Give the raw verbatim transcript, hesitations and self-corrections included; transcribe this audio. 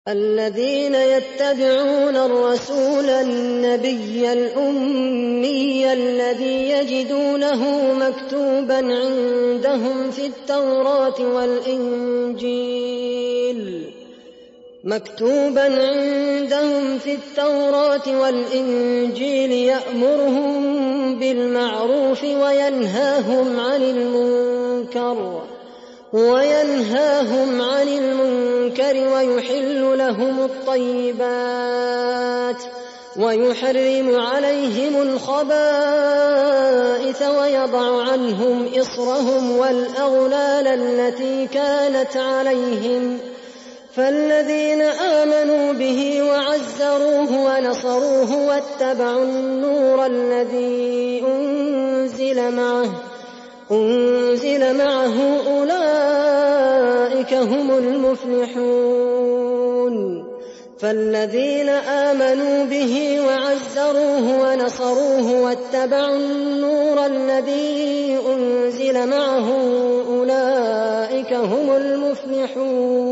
الذين يتبعون الرسول النبي الأمي الذي يجدونه مكتوبا عندهم في التوراة والإنجيل مكتوبا عندهم في التوراة والإنجيل يأمرهم بالمعروف وينهاهم عن المنكر وينهاهم عن المنكر ويحل لهم الطيبات ويحرم عليهم الخبائث ويضع عنهم إصرهم والأغلال التي كانت عليهم فالذين آمنوا به وعزروه ونصروه واتبعوا النور الذي أنزل معه أنزل معه أولئك هم المفلحون فالذين آمنوا به وعزروه ونصروه واتبعوا النور الذي أنزل معه أولئك هم المفلحون